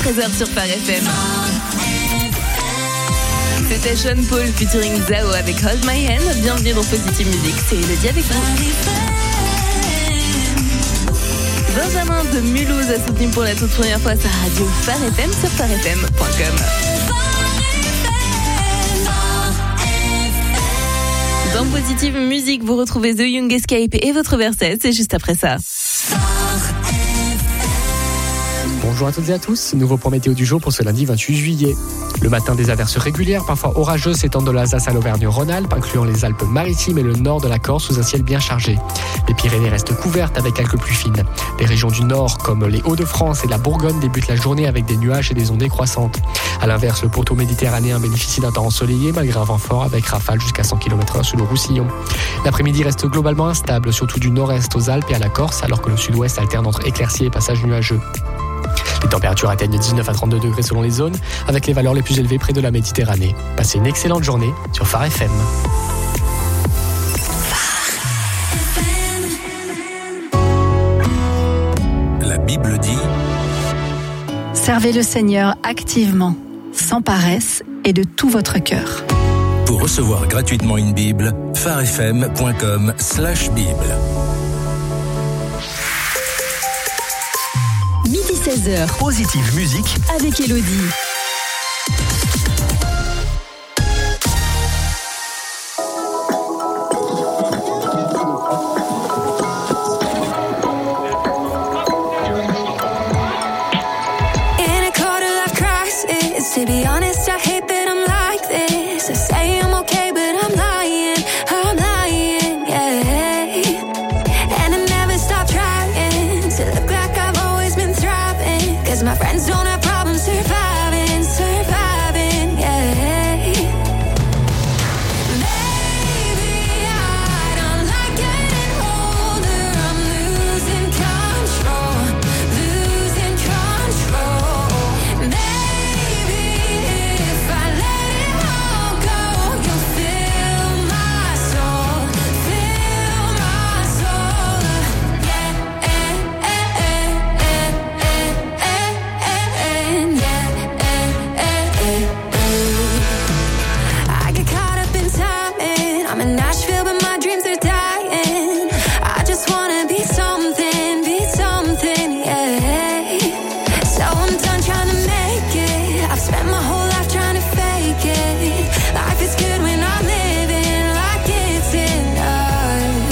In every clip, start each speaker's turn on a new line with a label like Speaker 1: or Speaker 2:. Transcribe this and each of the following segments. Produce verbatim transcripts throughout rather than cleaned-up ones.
Speaker 1: treize heures sur Phare F M. C'était Sean Paul featuring Zao avec Hold My Hand. Bienvenue dans Positive Music, c'est Elodie avec vous. Benjamin de Mulhouse a soutenu pour la toute première fois sa radio Phare F M sur phare f m point com. Dans Positive Music, vous retrouvez The Young Escape et votre verset, c'est juste après ça.
Speaker 2: Bonjour à toutes et à tous, nouveau point météo du jour pour ce lundi vingt-huit juillet. Le matin, des averses régulières, parfois orageuses, s'étendent de l'Alsace à l'Auvergne-Rhône-Alpes, incluant les Alpes-Maritimes et le nord de la Corse sous un ciel bien chargé. Les Pyrénées restent couvertes avec quelques pluies fines. Les régions du nord, comme les Hauts-de-France et la Bourgogne, débutent la journée avec des nuages et des ondées croissantes. A l'inverse, le pourtour méditerranéen bénéficie d'un temps ensoleillé malgré un vent fort avec rafales jusqu'à cent kilomètres heure sur le Roussillon. L'après-midi reste globalement instable, surtout du nord-est aux Alpes et à la Corse, alors que le sud-ouest alterne entre éclaircies et passages nuageux. Les températures atteignent dix-neuf à trente-deux degrés selon les zones, avec les valeurs les plus élevées près de la Méditerranée. Passez une excellente journée sur Phare F M.
Speaker 3: La Bible dit:
Speaker 4: servez le Seigneur activement, sans paresse et de tout votre cœur.
Speaker 3: Pour recevoir gratuitement une Bible, phare f m point com slash bible.
Speaker 1: Midi seize heures.
Speaker 3: Positive Musique
Speaker 1: avec Elodie.
Speaker 5: In a quarter life crisis, to be honest, I hate that I'm like this. I say I'm okay, but I'm lying, I'm lying, yeah. And I never stop trying to look like I've always been thriving, 'cause my friends don't have problems surviving, surviving, yeah. Maybe I don't like getting older, I'm losing control, losing control. Maybe if I let it all go, you'll fill my soul, fill my soul, yeah, eh, eh, eh, eh, eh, eh, yeah, eh, eh, eh. I get caught up in timing, I'm in Nashville but my dreams are dying. I just wanna be something, be something, yeah. So I'm done trying to make it, I've spent my whole life trying to fake it. Life is good when I'm living like it's enough.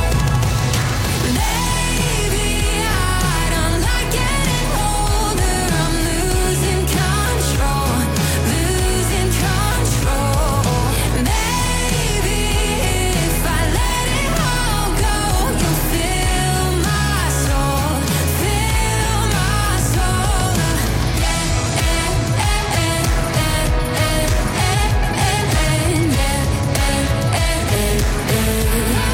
Speaker 5: Maybe I don't like getting older, I'm losing control, losing control. Maybe if I let it all go, you'll fill my soul, fill my soul, yeah, eh, eh, eh, eh, eh, eh, eh, yeah, eh, eh, eh,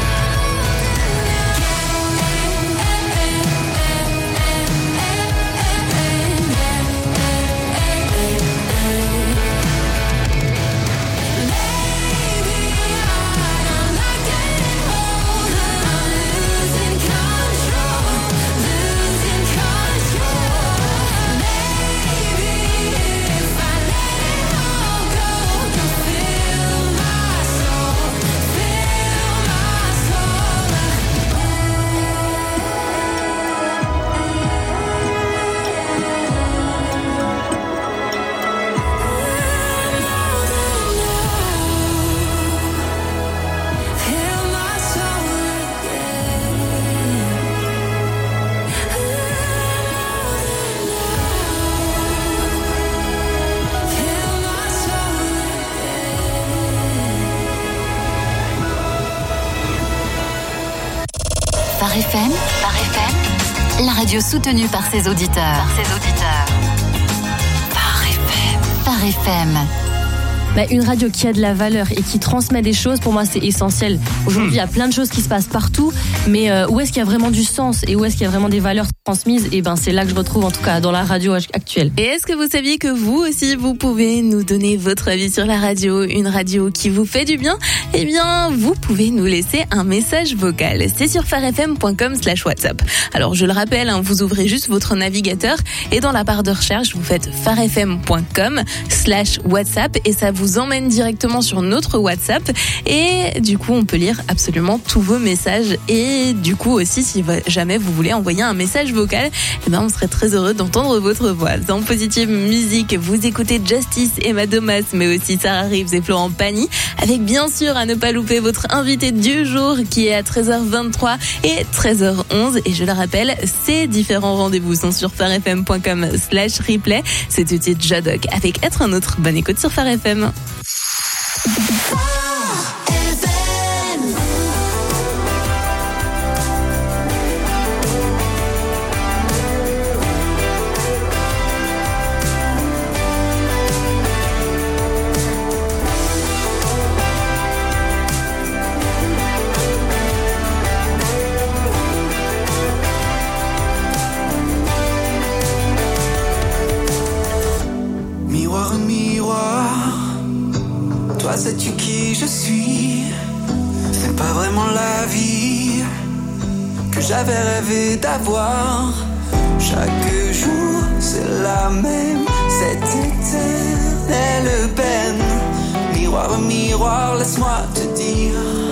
Speaker 6: Phare F M, Phare F M, la radio soutenue par ses auditeurs. Par ses auditeurs. Phare F M. Phare F M.
Speaker 7: bah, une radio qui a de la valeur et qui transmet des choses, pour moi, c'est essentiel. Aujourd'hui, il y a plein de choses qui se passent partout, mais euh, où est-ce qu'il y a vraiment du sens et où est-ce qu'il y a vraiment des valeurs transmises? Et ben, c'est là que je retrouve, en tout cas, dans la radio actuelle.
Speaker 1: Et est-ce que vous saviez que vous aussi, vous pouvez nous donner votre avis sur la radio, une radio qui vous fait du bien? Eh bien, vous pouvez nous laisser un message vocal. C'est sur farfm point com slash whatsapp. Alors, je le rappelle, hein, vous ouvrez juste votre navigateur et dans la barre de recherche, vous faites farfm point com slash whatsapp et ça vous emmène directement sur notre WhatsApp. Et du coup, on peut lire absolument tous vos messages. Et du coup aussi, si jamais vous voulez envoyer un message vocal, eh ben, on serait très heureux d'entendre votre voix. Dans Positive Musique, vous écoutez Justice, Emma Domas, mais aussi Sarah Reeves et Florent Pagny, avec bien sûr à ne pas louper votre invité du jour qui est à treize heures vingt-trois et treize heures onze. Et je le rappelle, ces différents rendez-vous sont sur farfm point com slash replay. C'est tout de suite Jadok avec Être un autre. Bonne écoute sur Phare F M.
Speaker 8: Toi, sais-tu qui je suis? C'est pas vraiment la vie que j'avais rêvé d'avoir. Chaque jour, c'est la même, cette éternelle peine. Miroir, miroir, laisse-moi te dire.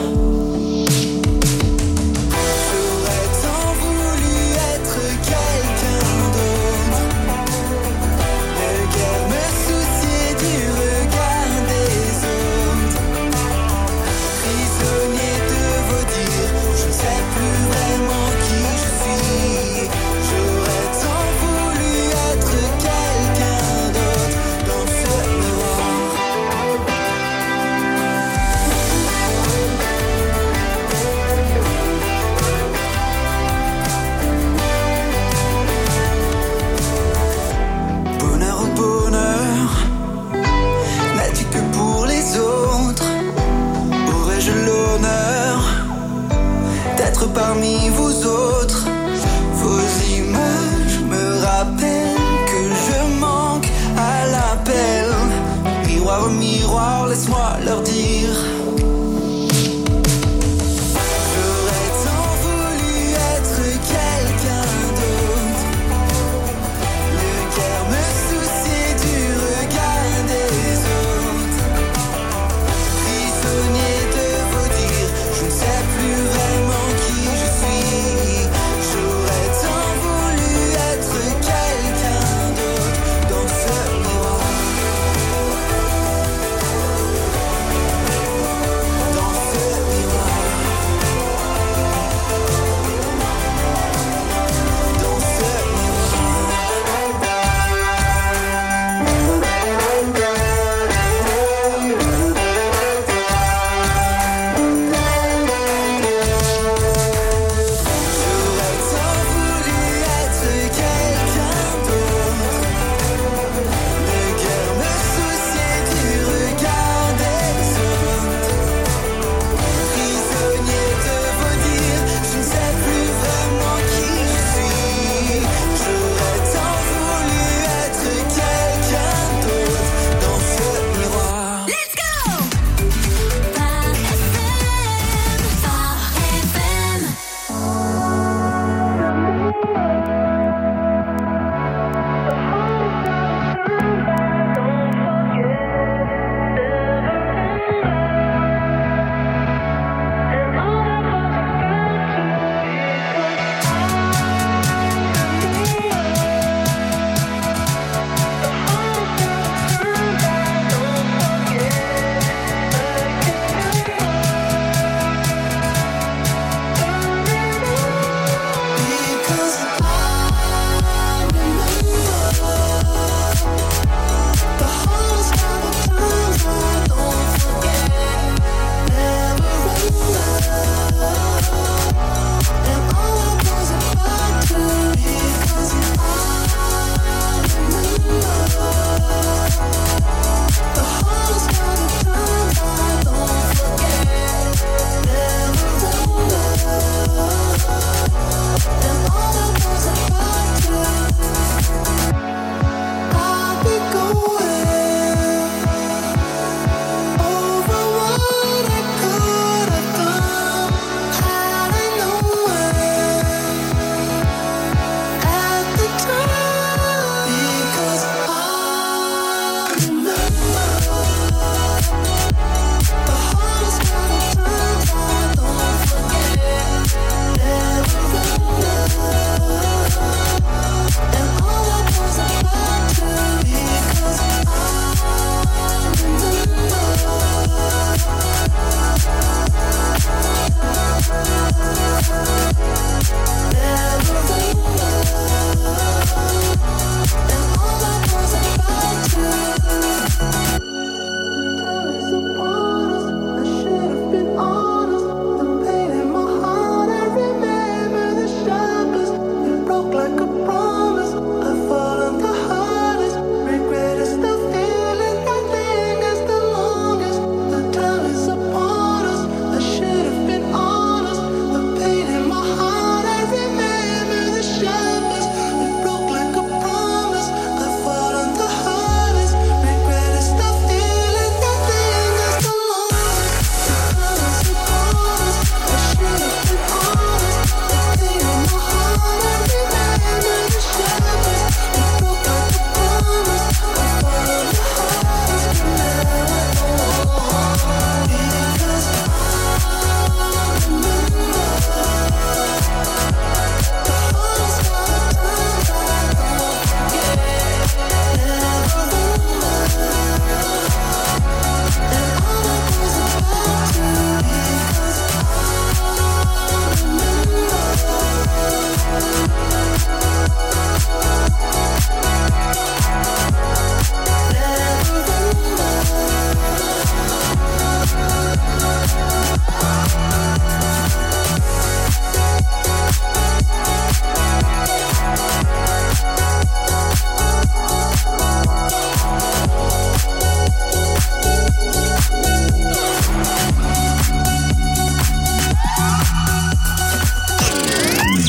Speaker 8: J'aurais tant voulu être quelqu'un d'autre. Ne guère me soucier du regard des autres. Prisonnier de vos dires, je ne sais plus vraiment qui je suis. J'aurais tant voulu être quelqu'un d'autre dans ce miroir. Bonheur au bonheur, n'as-tu que pour les autres? Aurais-je l'honneur d'être parmi vous autres? Vos images me rappellent que je manque à l'appel. Miroir, miroir, laisse-moi leur dire. J'aurais tant voulu être quelqu'un d'autre. Ne guère me soucier du regard des autres. Prisonnier de vos dires, je ne sais plus vraiment qui je suis. J'aurais tant voulu être quelqu'un d'autre dans ce miroir.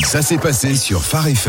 Speaker 3: Ça s'est passé sur Phare F M.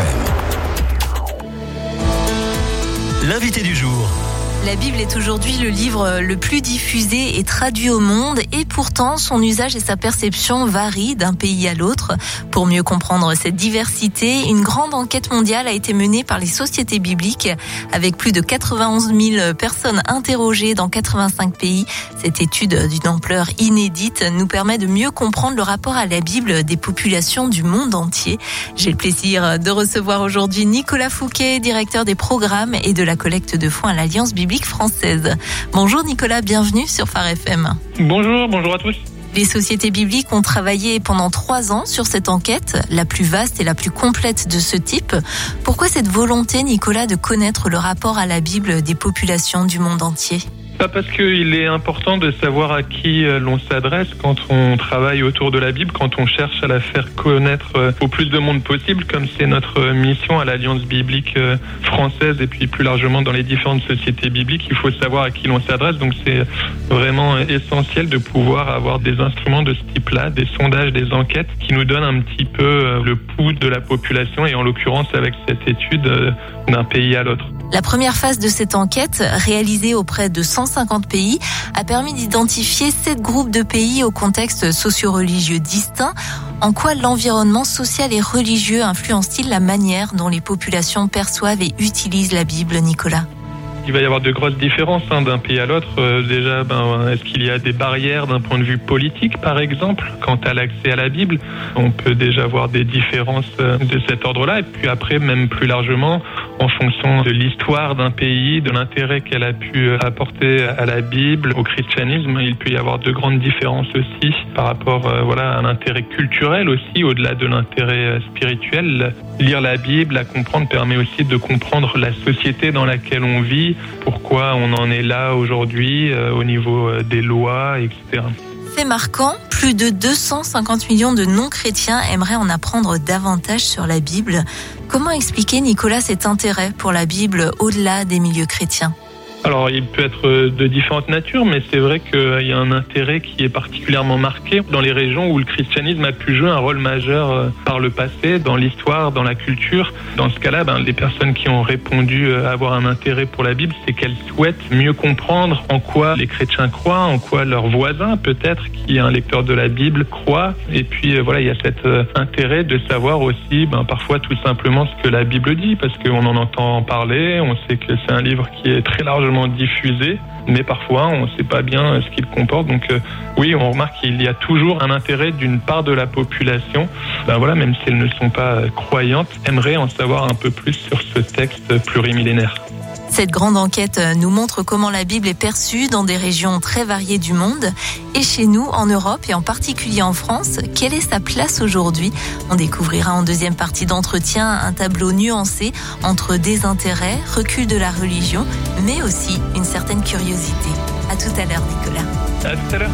Speaker 9: L'invité du jour.
Speaker 1: La Bible est aujourd'hui le livre le plus diffusé et traduit au monde et pourtant son usage et sa perception varient d'un pays à l'autre. Pour mieux comprendre cette diversité, une grande enquête mondiale a été menée par les sociétés bibliques avec plus de quatre-vingt-onze mille personnes interrogées dans quatre-vingt-cinq pays. Cette étude d'une ampleur inédite nous permet de mieux comprendre le rapport à la Bible des populations du monde entier. J'ai le plaisir de recevoir aujourd'hui Nicolas Fouquet, directeur des programmes et de la collecte de fonds à l'Alliance biblique française. Bonjour Nicolas, bienvenue sur Phare F M.
Speaker 10: Bonjour, bonjour à tous.
Speaker 1: Les sociétés bibliques ont travaillé pendant trois ans sur cette enquête, la plus vaste et la plus complète de ce type. Pourquoi cette volonté, Nicolas, de connaître le rapport à la Bible des populations du monde entier ?
Speaker 10: Pas parce qu'il est important de savoir à qui l'on s'adresse quand on travaille autour de la Bible, quand on cherche à la faire connaître au plus de monde possible, comme c'est notre mission à l'Alliance biblique française et puis plus largement dans les différentes sociétés bibliques. Il faut savoir à qui l'on s'adresse, donc c'est vraiment essentiel de pouvoir avoir des instruments de ce type-là, des sondages, des enquêtes qui nous donnent un petit peu le pouls de la population et en l'occurrence avec cette étude d'un pays à l'autre.
Speaker 1: La première phase de cette enquête, réalisée auprès de cent cinquante pays, a permis d'identifier sept groupes de pays au contexte socio-religieux distinct. En quoi l'environnement social et religieux influence-t-il la manière dont les populations perçoivent et utilisent la Bible, Nicolas ?
Speaker 10: Il va y avoir de grosses différences hein, d'un pays à l'autre. Euh, déjà, ben, est-ce qu'il y a des barrières d'un point de vue politique, par exemple, quant à l'accès à la Bible ? On peut déjà voir des différences euh, de cet ordre-là. Et puis après, même plus largement, en fonction de l'histoire d'un pays, de l'intérêt qu'elle a pu apporter à la Bible, au christianisme, il peut y avoir de grandes différences aussi par rapport euh, voilà, à l'intérêt culturel aussi, au-delà de l'intérêt spirituel. Lire la Bible, la comprendre, permet aussi de comprendre la société dans laquelle on vit, pourquoi on en est là aujourd'hui euh, au niveau euh, des lois, et cetera.
Speaker 1: Fait marquant, plus de deux cent cinquante millions de non-chrétiens aimeraient en apprendre davantage sur la Bible. Comment expliquer, Nicolas, cet intérêt pour la Bible au-delà des milieux chrétiens ?
Speaker 10: Alors, il peut être de différentes natures, mais c'est vrai qu'il y a un intérêt qui est particulièrement marqué dans les régions où le christianisme a pu jouer un rôle majeur par le passé, dans l'histoire, dans la culture. Dans ce cas-là, ben, les personnes qui ont répondu avoir un intérêt pour la Bible, c'est qu'elles souhaitent mieux comprendre en quoi les chrétiens croient, en quoi leur voisin, peut-être, qui est un lecteur de la Bible, croit. Et puis, voilà, il y a cet intérêt de savoir aussi, ben, parfois, tout simplement ce que la Bible dit, parce qu'on en entend parler, on sait que c'est un livre qui est très largement diffusé, mais parfois on ne sait pas bien ce qu'il comporte. Donc euh, oui, on remarque qu'il y a toujours un intérêt d'une part de la population, ben voilà, même si elles ne sont pas croyantes, aimeraient en savoir un peu plus sur ce texte plurimillénaire.
Speaker 1: Cette grande enquête nous montre comment la Bible est perçue dans des régions très variées du monde. Et chez nous, en Europe et en particulier en France, quelle est sa place aujourd'hui ? On découvrira en deuxième partie d'entretien un tableau nuancé entre désintérêt, recul de la religion, mais aussi une certaine curiosité. À tout à l'heure, Nicolas.
Speaker 10: À tout à l'heure.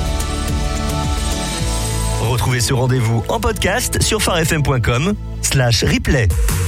Speaker 9: Retrouvez ce rendez-vous en podcast sur pharefm.com slash replay.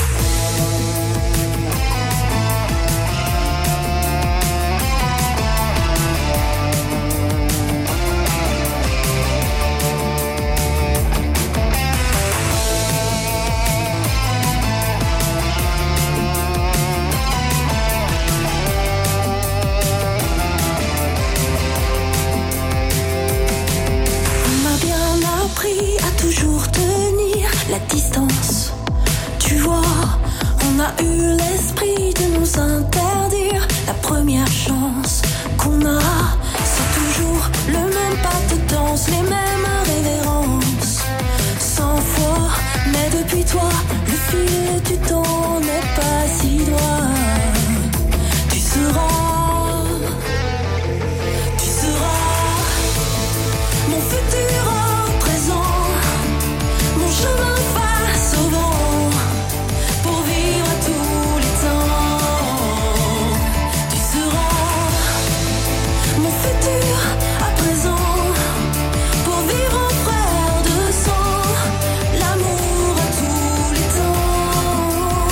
Speaker 5: La distance, tu vois, on a eu l'esprit de nous interdire. La première chance qu'on a, c'est toujours le même pas de danse, les mêmes révérences. Cent fois, mais depuis toi, le fil du temps n'est pas si droit. Tu seras, tu seras mon futur présent. Mon chemin face au vent, pour vivre à tous les temps. Tu seras mon futur à présent, pour vivre en frère de sang, l'amour à tous les temps.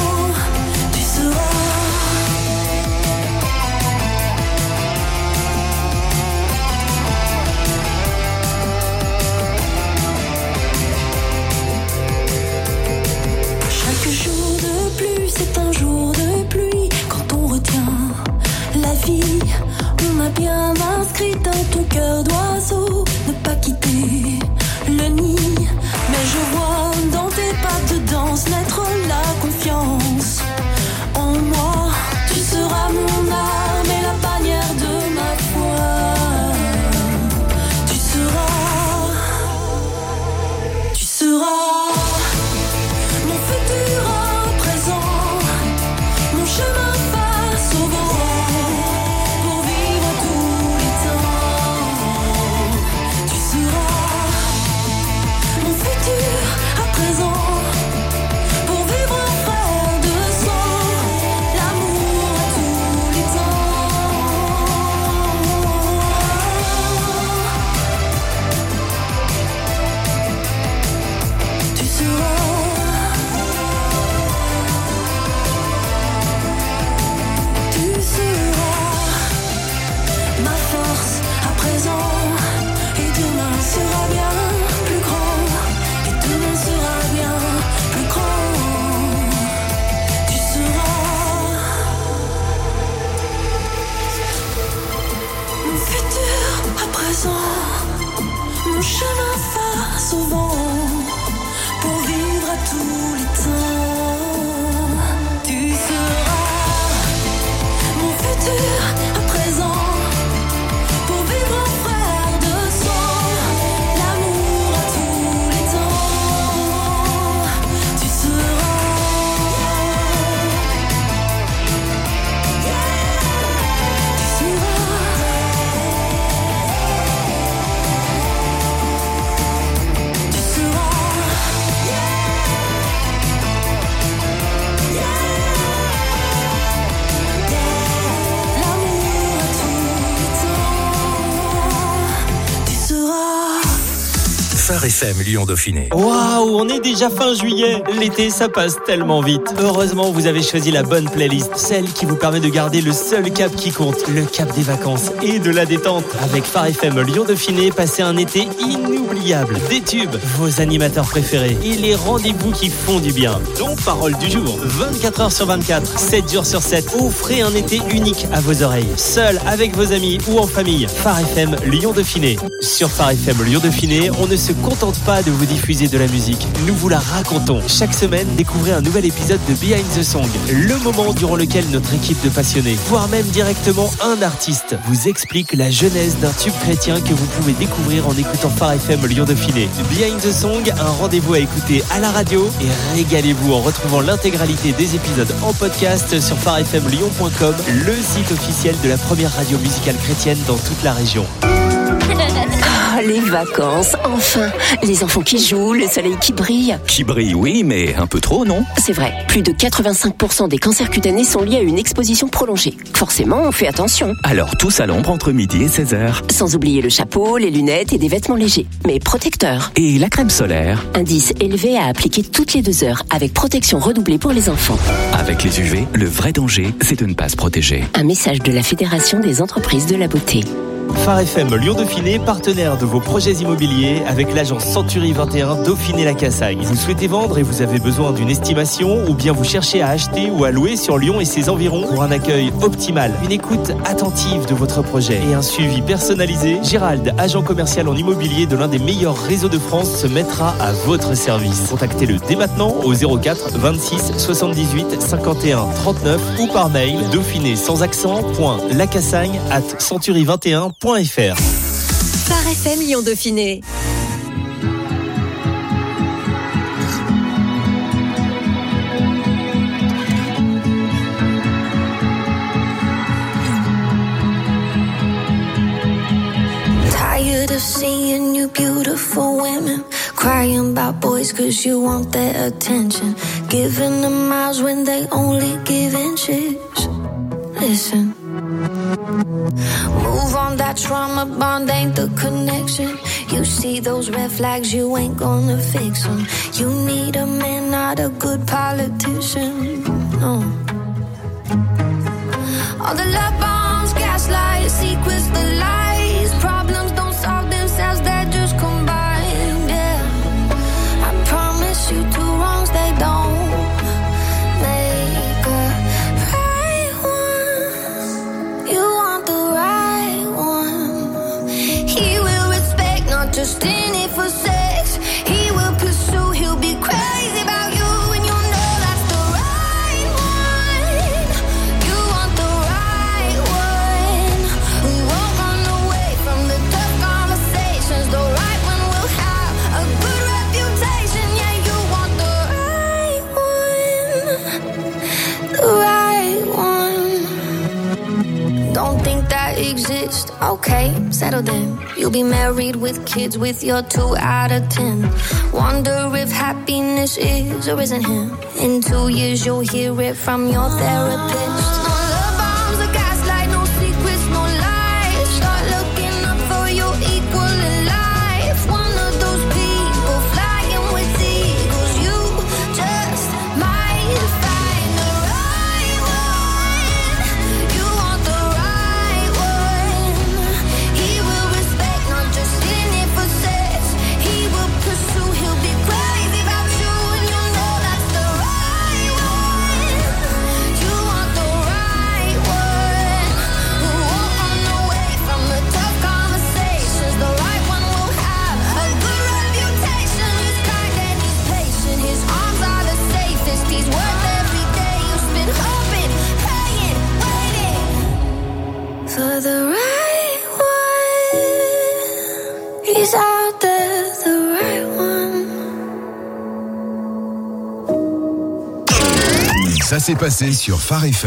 Speaker 5: seras bien inscrite dans ton cœur d'oiseau. Ne pas quitter le nid. Mais je vois dans tes pas de danse naître la confiance en moi. Tu seras mon arme et la bannière de ma foi. Tu seras, tu seras mon futur à présent, mon chemin face au vent, pour vivre tous les temps. Tu seras mon futur à présent, pour vivre un frère de sang, l'amour à tous les temps. Tu seras, tu seras ma force à présent, et demain sera bien plus grand, et demain sera bien plus grand. Tu seras mon futur à présent, mon chemin face au vent, pour vivre à tous les temps. Tu seras mon futur à présent, pour vivre un frère de sang, l'amour à tous les temps. Tu seras, tu seras, tu seras l'amour à tous les temps. Tu seras.
Speaker 3: Phare F M Lyon Dauphiné.
Speaker 11: Waouh, on est déjà fin juillet. L'été, ça passe tellement vite. Heureusement, vous avez choisi la bonne playlist, celle qui vous permet de garder le seul cap qui compte, le cap des vacances et de la détente. Avec Phare F M Lyon Dauphiné, passez un été inoubliable. Des tubes, vos animateurs préférés et les rendez-vous qui font du bien. Donc, parole du jour. vingt-quatre heures sur vingt-quatre, sept jours sur sept. Offrez un été unique à vos oreilles. Seul, avec vos amis ou en famille. Phare F M Lyon Dauphiné. Sur Phare F M Lyon Dauphiné, on ne se contente pas de vous diffuser de la musique. Nous vous la racontons. Chaque semaine, découvrez un nouvel épisode de Behind the Song. Le moment durant lequel notre équipe de passionnés, voire même directement un artiste, vous explique la genèse d'un tube chrétien que vous pouvez découvrir en écoutant Phare F M Lyon Dauphiné. Behind the Song, un rendez-vous à écouter à la radio, et régalez-vous en retrouvant l'intégralité des épisodes en podcast sur phare f m lyon point com, le site officiel de la première radio musicale chrétienne dans toute la région.
Speaker 12: Ah, les vacances, enfin. Les enfants qui jouent, le soleil qui brille.
Speaker 13: Qui brille, oui, mais un peu trop, non?
Speaker 12: C'est vrai, plus de quatre-vingt-cinq pour cent des cancers cutanés sont liés à une exposition prolongée. Forcément, on fait attention.
Speaker 13: Alors tous à l'ombre entre midi et seize heures.
Speaker 12: Sans oublier le chapeau, les lunettes et des vêtements légers, mais protecteurs.
Speaker 13: Et la crème solaire?
Speaker 12: Indice élevé à appliquer toutes les deux heures, avec protection redoublée pour les enfants.
Speaker 13: Avec les U V, le vrai danger, c'est de ne pas se protéger.
Speaker 12: Un message de la Fédération des entreprises de la beauté.
Speaker 11: Phare F M Lyon Dauphiné, partenaire de vos projets immobiliers avec l'agence Century vingt et un Dauphiné-la-Cassagne. Vous souhaitez vendre et vous avez besoin d'une estimation, ou bien vous cherchez à acheter ou à louer sur Lyon et ses environs pour un accueil optimal, une écoute attentive de votre projet et un suivi personnalisé, Gérald, agent commercial en immobilier de l'un des meilleurs réseaux de France, se mettra à votre service. Contactez-le dès maintenant au zéro quatre vingt-six soixante-dix-huit cinquante et un trente-neuf ou par mail dauphiné sans accent point lacassagne arobase century vingt et un point f r.
Speaker 14: Phare F M Lyon Dauphiné.
Speaker 5: Tired of seeing you beautiful women crying about boys cause you want their attention, giving them miles when they only give inches. Listen, move on, that trauma bond ain't the connection. You see those red flags, you ain't gonna fix them. You need a man, not a good politician. No. All the love bombs, gaslight, secrets, the lies. Problems don't solve themselves, they just combine. Yeah, I promise you two wrongs, they don't make a right one. You want the right test. Okay, settled in. You'll be married with kids with your two out of ten. Wonder if happiness is or isn't him. In two years you'll hear it from your therapist. For the right one, he's out there, the right one.
Speaker 15: Ça s'est passé sur Phare F M.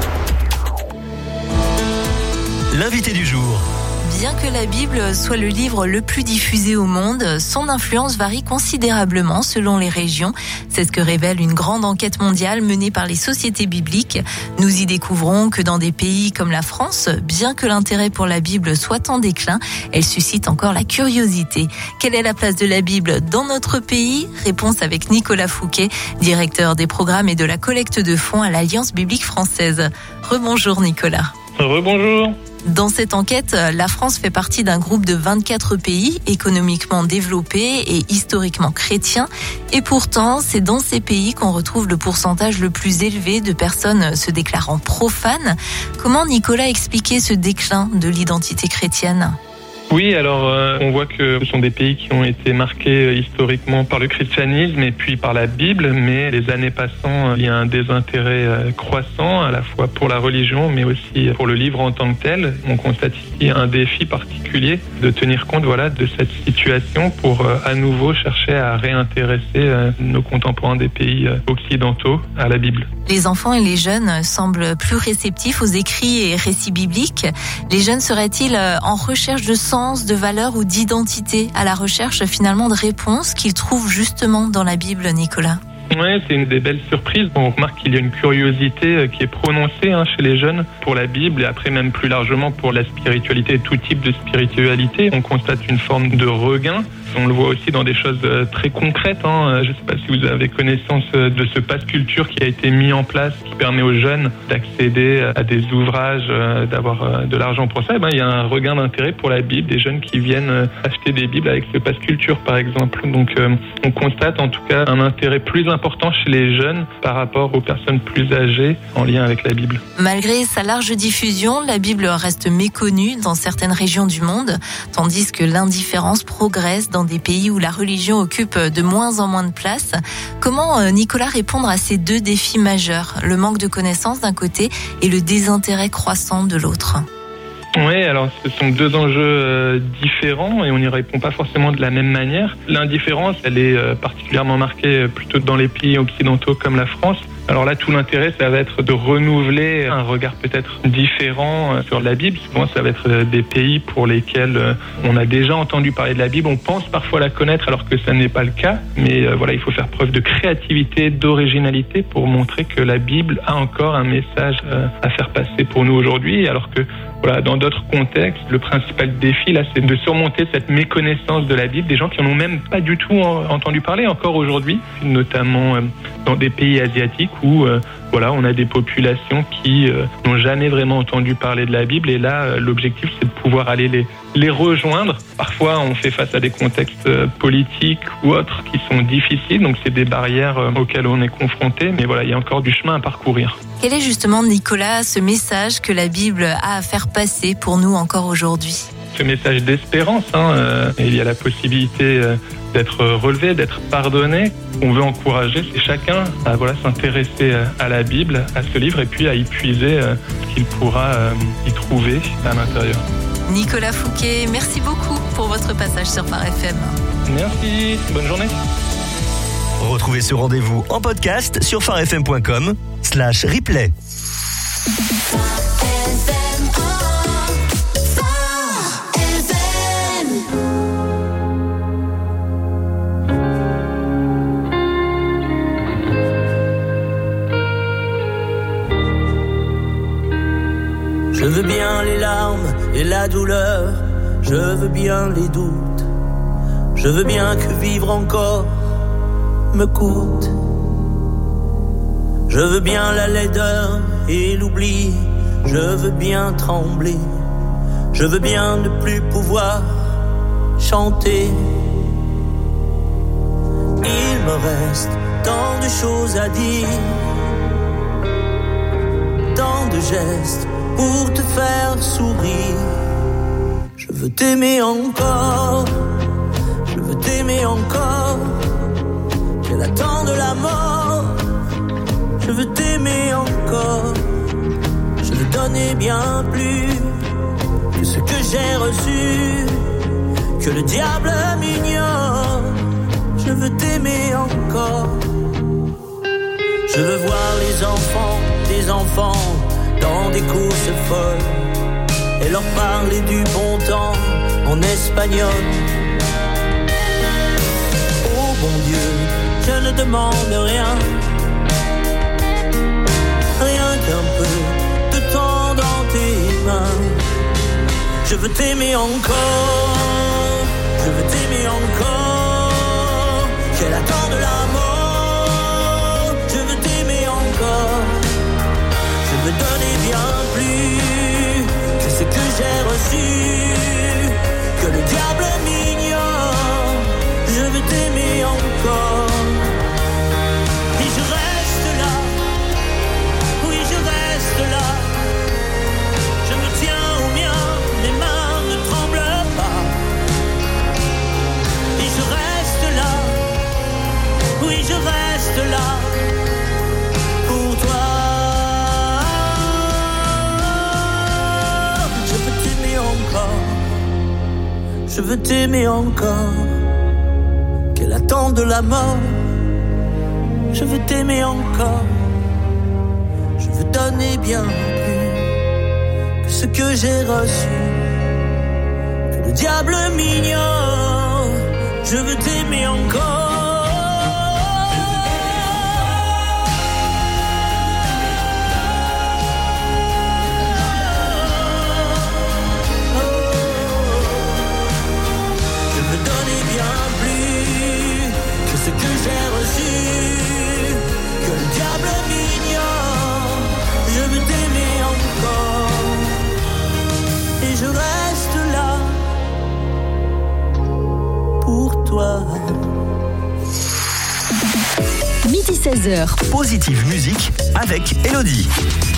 Speaker 9: L'invité du jour.
Speaker 1: Bien que la Bible soit le livre le plus diffusé au monde, son influence varie considérablement selon les régions. C'est ce que révèle une grande enquête mondiale menée par les sociétés bibliques. Nous y découvrons que dans des pays comme la France, bien que l'intérêt pour la Bible soit en déclin, elle suscite encore la curiosité. Quelle est la place de la Bible dans notre pays ? Réponse avec Nicolas Fouquet, directeur des programmes et de la collecte de fonds à l'Alliance biblique française. Rebonjour Nicolas.
Speaker 10: Rebonjour.
Speaker 1: Dans cette enquête, la France fait partie d'un groupe de vingt-quatre pays économiquement développés et historiquement chrétiens. Et pourtant, c'est dans ces pays qu'on retrouve le pourcentage le plus élevé de personnes se déclarant profanes. Comment Nicolas expliquait ce déclin de l'identité chrétienne ?
Speaker 10: Oui, alors euh, on voit que ce sont des pays qui ont été marqués euh, historiquement par le christianisme et puis par la Bible, mais les années passant, euh, il y a un désintérêt euh, croissant à la fois pour la religion, mais aussi pour le livre en tant que tel. On constate ici un défi particulier de tenir compte, voilà, de cette situation pour euh, à nouveau chercher à réintéresser euh, nos contemporains des pays euh, occidentaux à la Bible.
Speaker 1: Les enfants et les jeunes semblent plus réceptifs aux écrits et récits bibliques. Les jeunes seraient-ils en recherche de sens, de valeur ou d'identité, à la recherche finalement de réponses qu'ils trouvent justement dans la Bible, Nicolas ?
Speaker 10: Ouais, c'est une des belles surprises. On remarque qu'il y a une curiosité qui est prononcée hein, chez les jeunes pour la Bible et après même plus largement pour la spiritualité, tout type de spiritualité. On constate une forme de regain. On le voit aussi dans des choses très concrètes. Hein. Je ne sais pas si vous avez connaissance de ce pass culture qui a été mis en place, qui permet aux jeunes d'accéder à des ouvrages, d'avoir de l'argent pour ça. Et ben, il y a un regain d'intérêt pour la Bible, des jeunes qui viennent acheter des Bibles avec ce pass culture, par exemple. Donc, on constate en tout cas un intérêt plus important chez les jeunes par rapport aux personnes plus âgées en lien avec la Bible.
Speaker 1: Malgré sa large diffusion, la Bible reste méconnue dans certaines régions du monde, tandis que l'indifférence progresse dans des pays où la religion occupe de moins en moins de place. Comment, Nicolas, répondre à ces deux défis majeurs, le manque de connaissances d'un côté et le désintérêt croissant de l'autre ?
Speaker 10: Oui, alors ce sont deux enjeux euh, différents et on n'y répond pas forcément de la même manière. L'indifférence, elle est euh, particulièrement marquée plutôt dans les pays occidentaux comme la France. Alors là, tout l'intérêt, ça va être de renouveler un regard peut-être différent euh, sur la Bible. Souvent, ça va être euh, des pays pour lesquels euh, on a déjà entendu parler de la Bible. On pense parfois la connaître alors que ça n'est pas le cas. Mais euh, voilà, il faut faire preuve de créativité, d'originalité pour montrer que la Bible a encore un message euh, à faire passer pour nous aujourd'hui. Alors que voilà, dans d'autres contextes, le principal défi, là, c'est de surmonter cette méconnaissance de la Bible, des gens qui n'en ont même pas du tout entendu parler encore aujourd'hui, notamment euh, dans des pays asiatiques où euh, voilà, on a des populations qui euh, n'ont jamais vraiment entendu parler de la Bible. Et là, euh, l'objectif, c'est de pouvoir aller les, les rejoindre. Parfois, on fait face à des contextes euh, politiques ou autres qui sont difficiles, donc c'est des barrières euh, auxquelles on est confronté. Mais voilà, il y a encore du chemin à parcourir.
Speaker 1: Quel est justement, Nicolas, ce message que la Bible a à faire passer pour nous encore aujourd'hui ?
Speaker 10: Ce message d'espérance, hein, euh, il y a la possibilité euh, d'être relevé, d'être pardonné. On veut encourager c'est chacun à voilà, s'intéresser à la Bible, à ce livre, et puis à y puiser euh, ce qu'il pourra euh, y trouver à l'intérieur.
Speaker 1: Nicolas Fouquet, merci beaucoup pour votre passage sur Phare F M.
Speaker 10: Merci, bonne journée.
Speaker 9: Retrouvez ce rendez-vous en podcast sur pharefm point com slash replay.
Speaker 16: veux bien les larmes et la douleur, je veux bien les doutes, je veux bien que vivre encore me coûte. Je veux bien la laideur et l'oubli, je veux bien trembler, je veux bien ne plus pouvoir chanter. Il me reste tant de choses à dire, tant de gestes pour te faire sourire. Je veux t'aimer encore, je veux t'aimer encore, qu'elle attend de la mort. Je veux t'aimer encore, je veux donner bien plus que ce que j'ai reçu, que le diable m'ignore. Je veux t'aimer encore. Je veux voir les enfants, des enfants dans des courses folles et leur parler du bon temps en espagnol. Oh bon Dieu, je ne demande rien, rien qu'un peu de temps dans tes mains. Je veux t'aimer encore, je veux t'aimer encore, qu'elle attend de la mort. Je veux t'aimer encore, je veux donner bien plus que ce que j'ai reçu, que le diable m'ignore. Je veux t'aimer encore, et je reste là, oui je reste là. Je me tiens au mien, les mains ne tremblent pas, et je reste là, oui je reste là pour toi. Je veux t'aimer encore, je veux t'aimer encore, qu'elle attend de la mort. Je veux t'aimer encore, je veux donner bien plus que ce que j'ai reçu, que le diable m'ignore. Je veux t'aimer encore. Ce que j'ai reçu, que le diable m'ignore. Je veux t'aimer encore, et je reste là pour toi.
Speaker 1: Midi seize heures.
Speaker 9: Positive musique avec Elodie.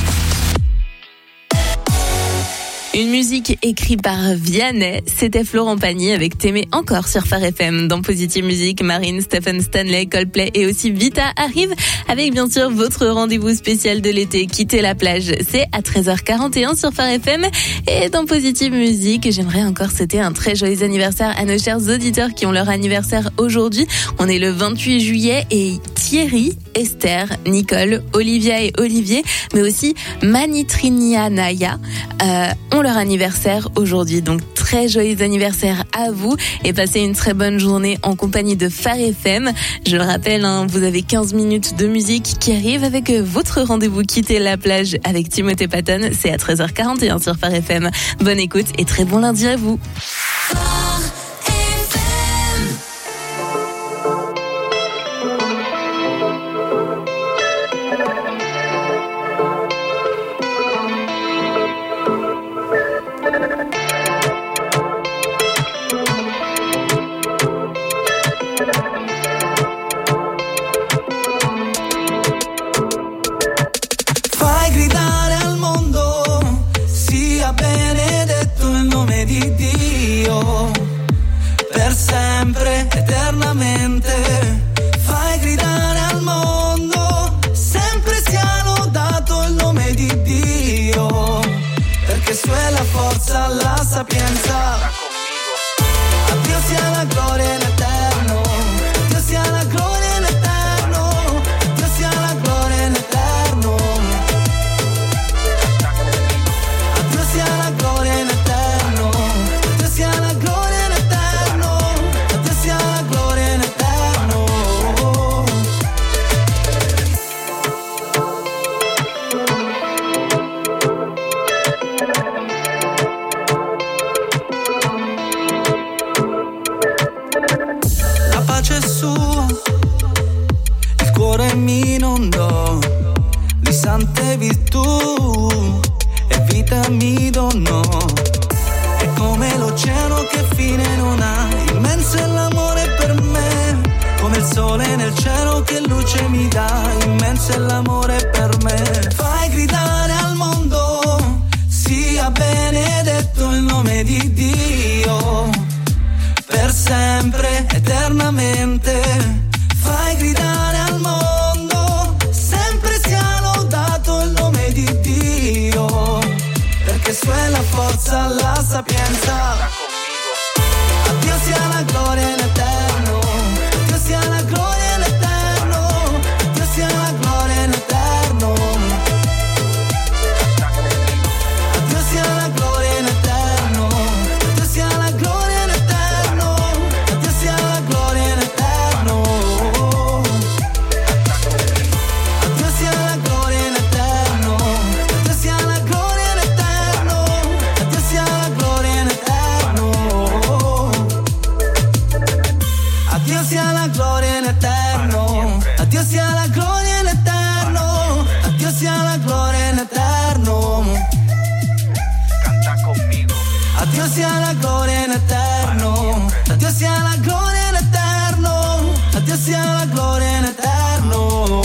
Speaker 1: Une musique écrite par Vianney, c'était Florent Pagny avec T'aimer encore sur Phare F M. Dans Positive Musique, Marine, Stephen Stanley, Coldplay et aussi Vita arrivent avec bien sûr votre rendez-vous spécial de l'été, Quitter la plage. C'est à treize heures quarante et un sur Phare F M. Et dans Positive Musique, j'aimerais encore souhaiter un très joyeux anniversaire à nos chers auditeurs qui ont leur anniversaire aujourd'hui. On est le vingt-huit juillet et Thierry, Esther, Nicole, Olivia et Olivier, mais aussi Manitrinianaya euh, ont leur anniversaire aujourd'hui. Donc très joyeux anniversaire à vous et passez une très bonne journée en compagnie de Phare F M. Je le rappelle, hein, vous avez quinze minutes de musique qui arrive avec votre rendez-vous Quitter la plage avec Timothée Patton. C'est à treize heures quarante et un sur Phare F M. Bonne écoute et très bon lundi à vous.
Speaker 8: Fai gridare al mondo, sia benedetto nel nome di Dio. che mi inondò di sante virtù e vita mi donò. È come l'oceano che fine non ha, immenso è l'amore per me, come il sole nel cielo che luce mi dà, immenso è l'amore per me. Fai gridare al mondo, sia benedetto il nome di Dio, per sempre, eternamente. Fai gridare al mondo, sempre sia lodato il nome di Dio, perché sua è la forza, la sapienza. A Dio sia la gloria in eterno, a Dio sia la gloria in eterno, a Dio sia la gloria in eterno, a Dio sia la gloria in eterno, a Dio sia la gloria in eterno, a Dio sia la gloria in eterno, a Dio sia la gloria in eterno, a Dio sia la gloria in eterno, a Dio sia la gloria in eterno, a Dio sia la gloria in eterno, a Dio sia la gloria in eterno, a Dio sia la gloria in eterno. Canta conmigo. A Dio sia la gloria in eterno, a Dio sia la gloria in eterno, a Dio sia la gloria in eterno.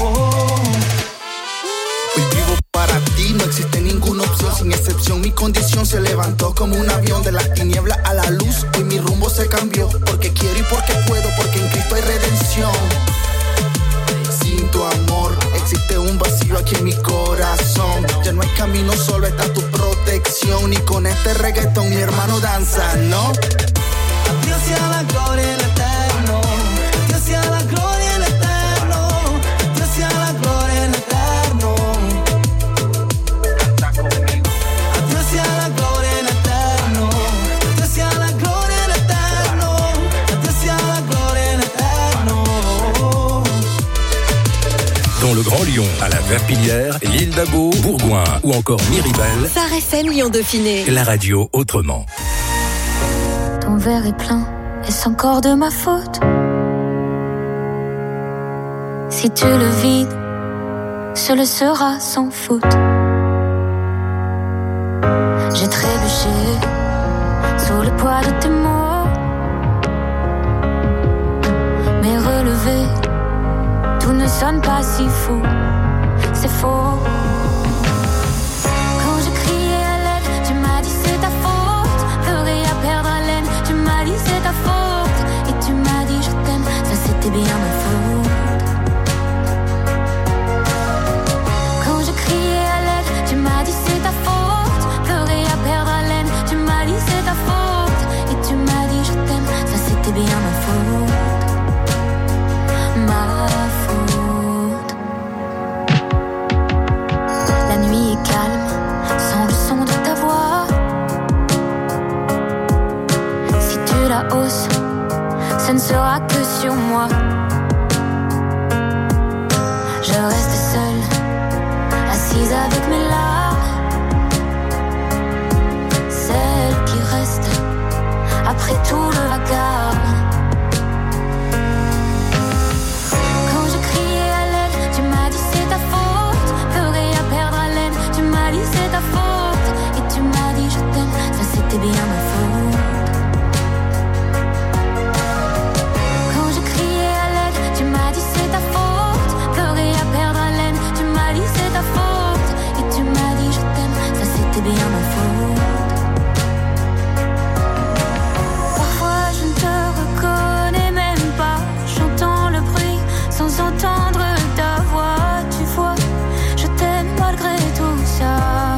Speaker 17: Hoy vivo para ti, no existe ninguna opción, sin excepción mi condición se levantó como un avión de las tinieblas a la luz. Hoy mi rumbo se cambió, porque quiero y porque puedo, porque en Cristo hay redención. Sin tu amor existe un vacío aquí en mi corazón. Ya no hay camino, solo está tu protección. Y con este reggaetón mi hermano danza, ¿no?
Speaker 8: A Dio sia la gloria in eterno, a Dio sia la gloria in eterno, a Dio sia la gloria in eterno. Canta conmigo. A Dio sia la gloria in eterno, a Dio sia la gloria in eterno, a Dio sia la gloria in eterno.
Speaker 3: Dans le Grand Lyon, à la Verpillière, l'île d'Abo, Bourgoin ou encore Miribel,
Speaker 14: Phare F M Lyon Dauphiné.
Speaker 3: la radio autrement.
Speaker 5: Ton verre est plein, est-ce encore de ma faute? Si tu le vides, ce le sera sans faute. J'ai trébuché sous le poids de tes mots, mais relevé, tout ne sonne pas si faux. C'est faux. Quand je criais à l'aide, tu m'as dit c'est ta faute. Pleurer à perdre haleine, tu m'as dit c'est ta faute. Et tu m'as dit je t'aime, ça c'était bien ma faute. Quand je criais à l'aide, tu m'as dit c'est ta faute. Pleurer à perdre haleine, tu m'as dit c'est ta faute. Et tu m'as dit je t'aime, ça c'était bien ma faute. Ma faute. La nuit est calme, sans le son de ta voix. Si tu la hausses, ce ne sera que sur moi. Je reste seule, assise avec mes larmes. Celle qui reste après tout le vacarme. Quand je criais à l'aide, tu m'as dit c'est ta faute. Pleurer à perdre haleine, tu m'as dit c'est ta faute. Et tu m'as dit je t'aime, ça c'était bien ma faute. Quand je criais à l'aide, tu m'as dit c'est ta faute. Pleurer à perdre haleine, tu m'as dit c'est ta faute. Et tu m'as dit je t'aime, ça c'était bien ma faute. Parfois je ne te reconnais même pas. J'entends le bruit sans entendre ta voix. Tu vois, je t'aime malgré tout ça.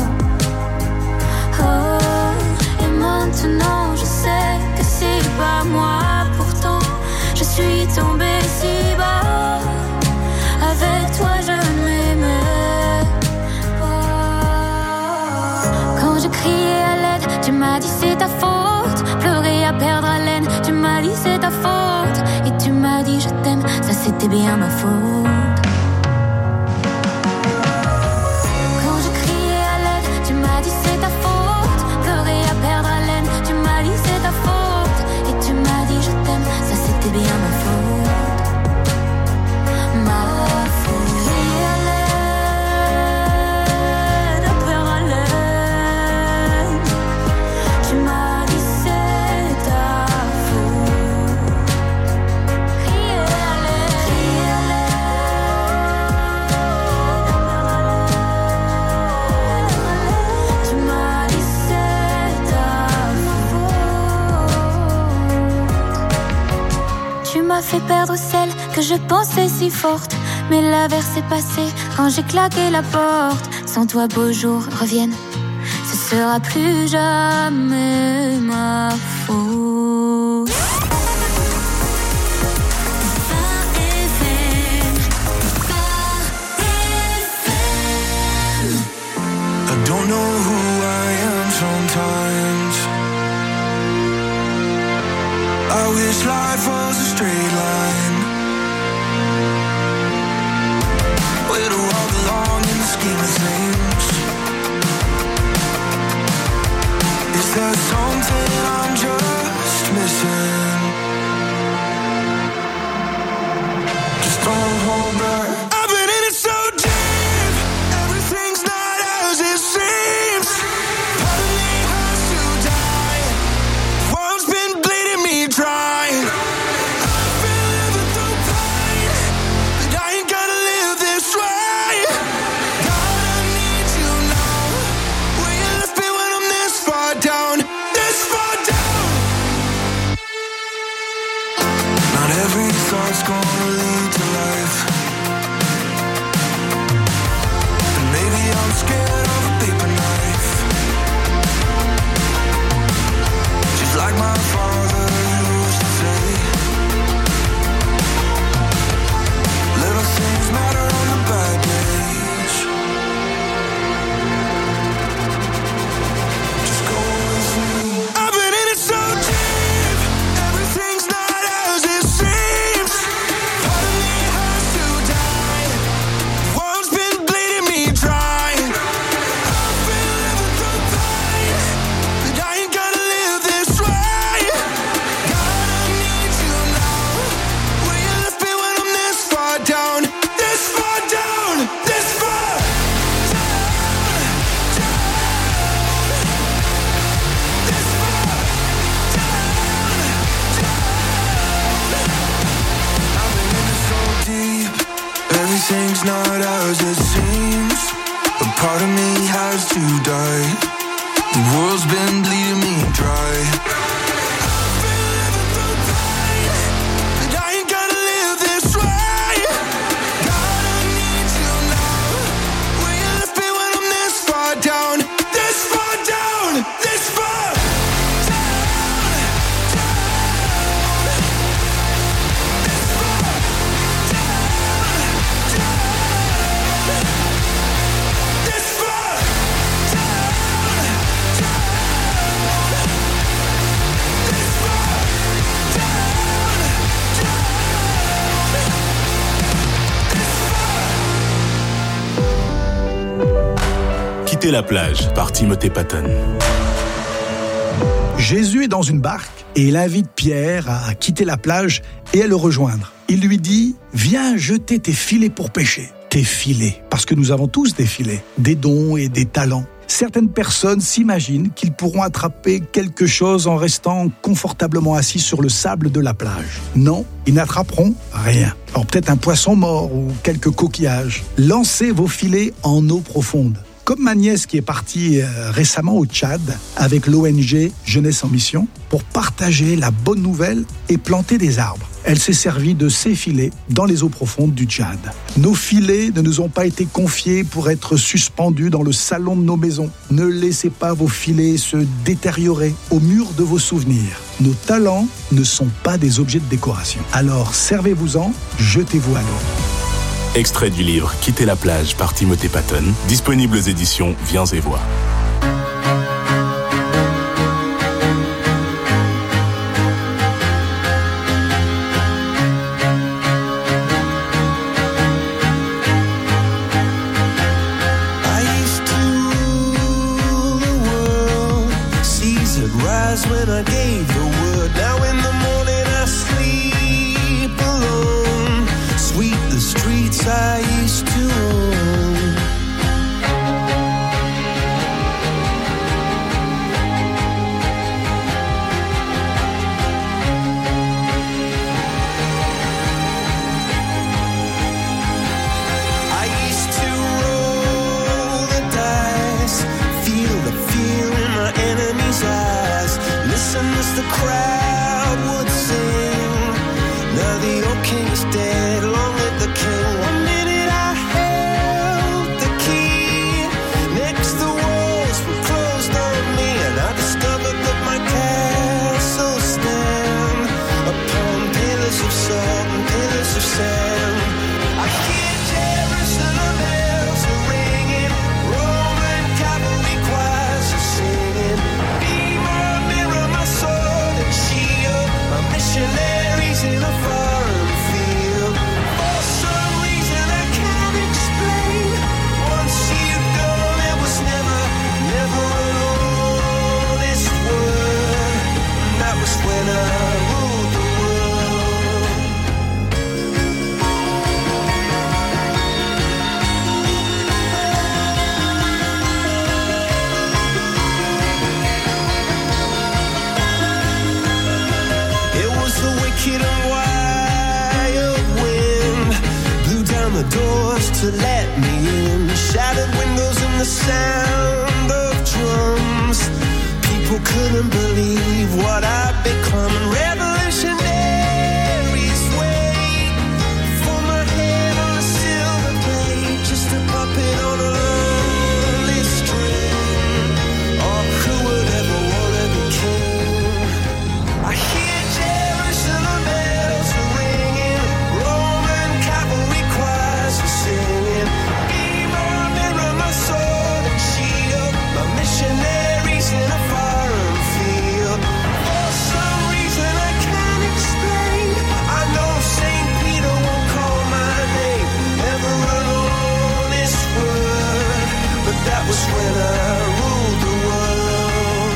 Speaker 5: Oh, et maintenant je sais que c'est pas moi. Pourtant je suis tombée si bas. Avec toi je ne m'aimais pas. Quand je criais à l'aide, tu m'as dit c'est ta faute. Pleurer à perdre haleine, tu m'as dit c'est ta faute. Et tu m'as dit je t'aime, ça c'était bien ma faute. Quand je criais à l'aide, tu m'as dit c'est ta faute. Pleurer à perdre haleine, tu m'as dit c'est ta faute. Et tu m'as dit je t'aime, ça c'était bien ma faute. Ma faute. fait perdre celle que je pensais si forte. Mais l'averse est passée quand j'ai claqué la porte. Sans toi, beaux jours reviennent, ce sera plus jamais ma faute.
Speaker 8: I don't know who I am sometimes. I wish life was a straight line. Where do I belong in the scheme of things? Is there something I'm just missing? Just don't hold back. I've been in it so deep, everything's not as it seems. Part of me has to die. The world's been bleeding me dry. I've been living through pain, but I ain't gonna live this way. God, I need you now. Will you lift me when I'm this far down? This far down. Not every thought's gonna lead to life. And maybe I'm scared of a paper knife. Just like my father used to say, little things matter on the bad days. Just go with me. I've been in it so deep, everything's not as it seems. Part of me has to die. The world's been bleeding me dry. I've been living through pain, but I ain't gonna live this way. God, I need you now. Will you lift me when I'm this far down? This far down, this far down, down, this far down, down. I've been in it so deep, everything's not as it seems. A part of me has to die. The world's been bleeding me dry. I've been living through pain, but I ain't gonna live this way. God, I need you now. Will you lift me when I'm this far down? This far down, this far down, down. This far down, down. This far
Speaker 18: Quitter la plage par Timothée Patton.
Speaker 19: Jésus est dans une barque et il invite Pierre à quitter la plage et à le rejoindre. Il lui dit « Viens jeter tes filets pour pêcher ». Tes filets, parce que nous avons tous des filets, des dons et des talents. Certaines personnes s'imaginent qu'ils pourront attraper quelque chose en restant confortablement assis sur le sable de la plage. Non, ils n'attraperont rien. Alors peut-être un poisson mort ou quelques coquillages. Lancez vos filets en eau profonde. Comme ma nièce qui est partie récemment au Tchad avec l'O N G Jeunesse en Mission pour partager la bonne nouvelle et planter des arbres. Elle s'est servie de ses filets dans les eaux profondes du Tchad. Nos filets ne nous ont pas été confiés pour être suspendus dans le salon de nos maisons. Ne laissez pas vos filets se détériorer au mur de vos souvenirs. Nos talents ne sont pas des objets de décoration. Alors servez-vous-en, jetez-vous à l'eau.
Speaker 18: Extrait du livre Quitter la plage par Timothée Patton, disponible aux éditions Viens et Vois.
Speaker 8: When I gave the word, now in the morning I sleep alone. Sweep the streets I used to own. I used to roll the dice, feel the fear in my enemy's eyes. Listen as the crowd would sing. Now the
Speaker 20: arms to let me in. Shattered windows and the sound of drums. People couldn't believe what I'd become. Revolutionaries wait for my head on a silver plate, just a puppet on a lonely string. Oh, who would ever wanna be king? I hear Jerusalem bells are ringing, Roman cavalry choirs are singing. Be my mirror, my sword and shield, my missionaries in a foreign field. For some reason I can't explain, I know Saint Peter won't call my name, never alone this world, but that was when I ruled the world.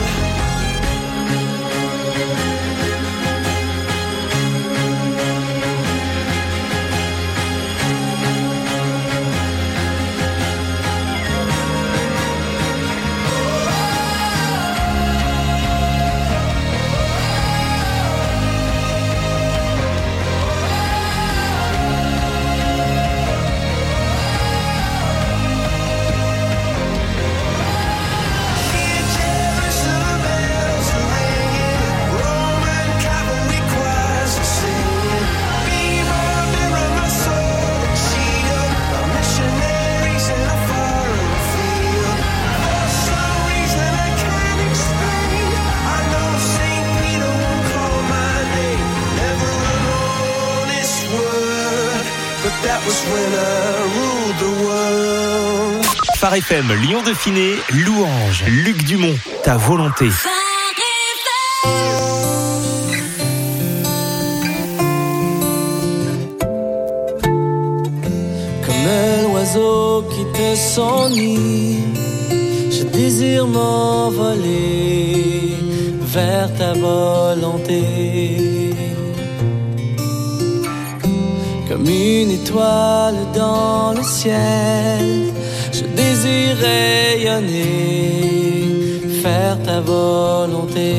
Speaker 20: Hear Jerusalem bells are ringing, Roman cavalry choirs are singing. Be my mirror, my sword and shield, my missionaries in a foreign field. For some reason I can't explain, I know Saint Peter won't call my name, never alone this world, but that was when I ruled the world.
Speaker 11: Phare F M, Lyon Dauphiné, Louange, Luc Dumont, ta volonté.
Speaker 16: Comme l'oiseau quitte son nid, je désire m'envoler vers ta volonté. Comme une étoile dans le ciel, je désire rayonner, faire ta volonté.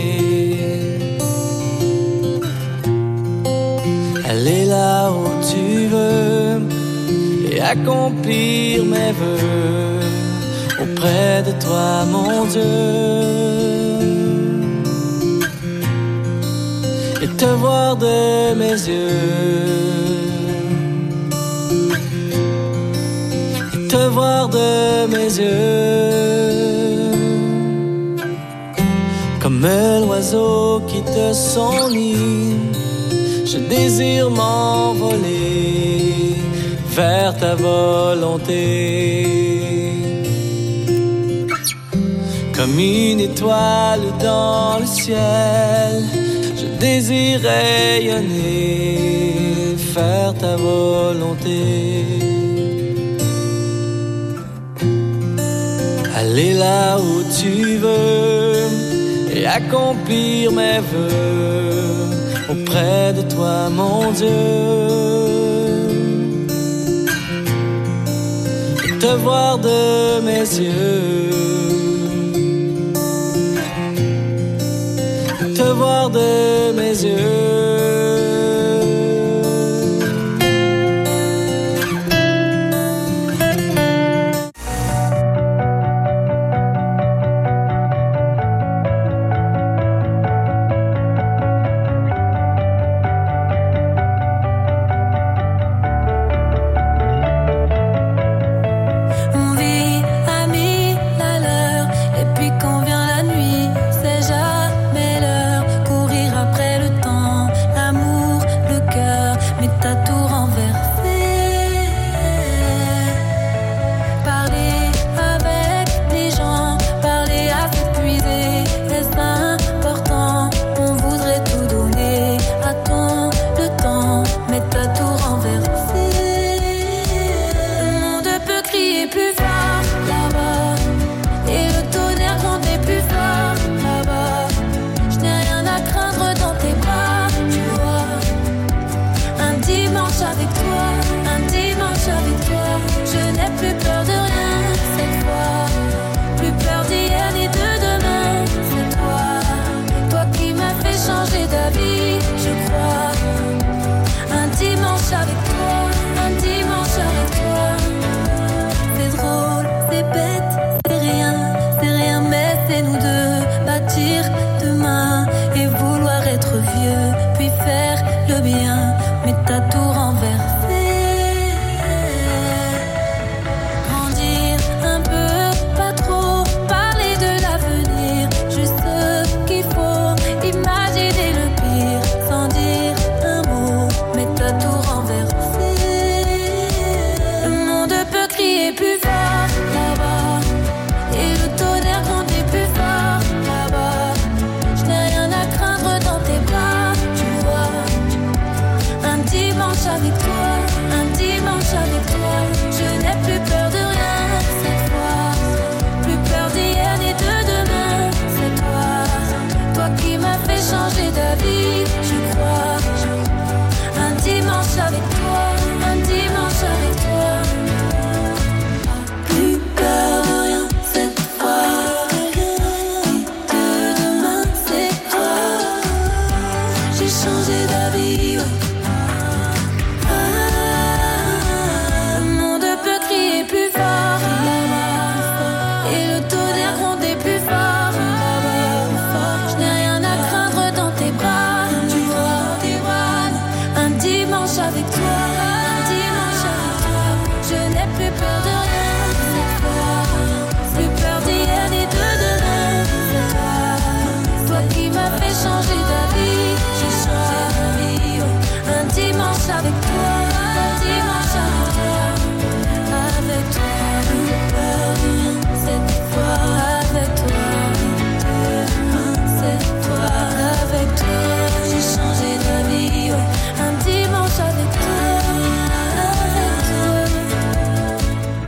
Speaker 16: Aller là où tu veux et accomplir mes vœux auprès de toi, mon Dieu. Et te voir de mes yeux, et te voir de mes yeux. Comme l'oiseau quitte son nid, je désire m'envoler vers ta volonté. Comme une étoile dans le ciel, je désire rayonner, faire ta volonté. Aller là où tu veux et accomplir mes vœux auprès de toi, mon Dieu. Et te voir de mes yeux, te voir de mes yeux.
Speaker 5: On vit à mille à l'heure, et puis quand vient la nuit, c'est jamais l'heure. Courir après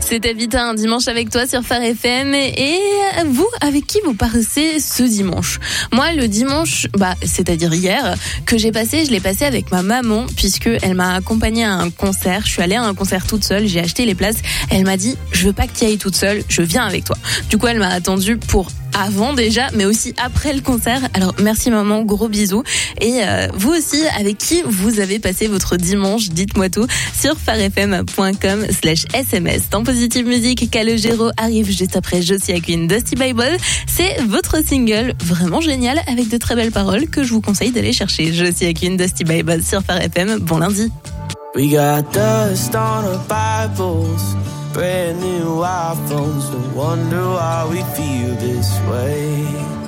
Speaker 1: C'était Vita, un dimanche avec toi sur Phare F M. Et vous, avec qui vous passez ce dimanche? Moi, le dimanche, bah, c'est-à-dire hier, que j'ai passé, je l'ai passé avec ma maman, puisque elle m'a accompagnée à un concert. Je suis allée à un concert toute seule, j'ai acheté les places. Elle m'a dit, je veux pas que tu ailles toute seule, je viens avec toi. Du coup, elle m'a attendue pour avant déjà, mais aussi après le concert. Alors merci maman, gros bisous. Et euh, vous aussi, avec qui vous avez passé votre dimanche, dites-moi tout sur farfm point com slash S M S. Dans Positive Musique, Calogero arrive juste après Josia Queen, Dusty Bible. C'est votre single vraiment génial avec de très belles paroles que je vous conseille d'aller chercher. Josia Queen, Dusty Bible sur Phare F M. Bon lundi.
Speaker 16: We got dust on our Bibles, brand new iPhones, no wonder why we feel this way.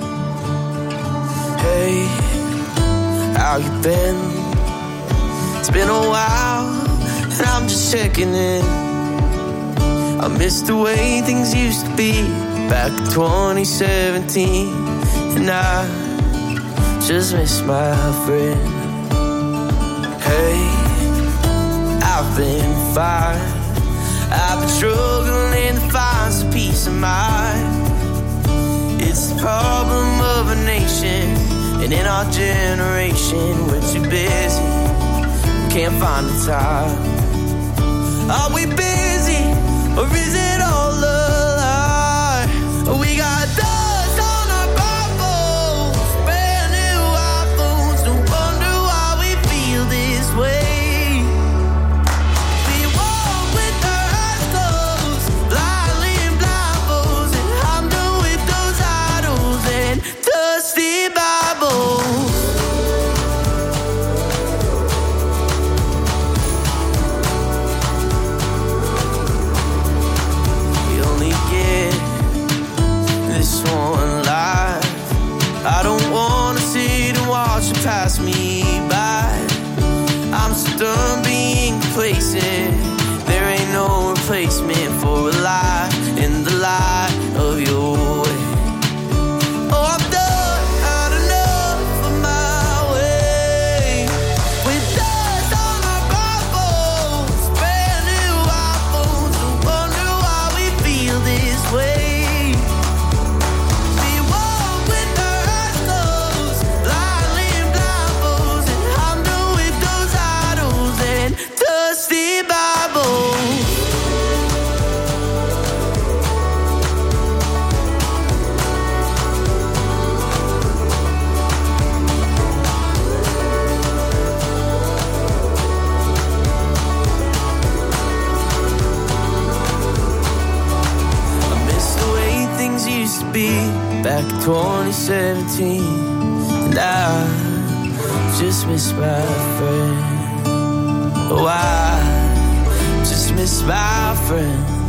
Speaker 16: Hey, how you been? It's been a while, and I'm just checking in. I miss the way things used to be back in twenty seventeen, and I just miss my friend. Hey, I've been fine, I've been struggling to find some peace of mind. It's the problem of a nation, and in our generation we're too busy, we can't find the time. Are we busy, or is it all a lie? We got dust on our Bibles, brand new iPhones, no wonder why we feel this way. Pass me by. I'm so done being complacent. There ain't no replacement for a lie in the light of your way. Oh, I'm done, had enough of my way. With dust on our Bibles, brand new iPhones, no wonder why we feel this way. Be back in twenty seventeen, and I just miss my friend. Oh, I just miss my friend.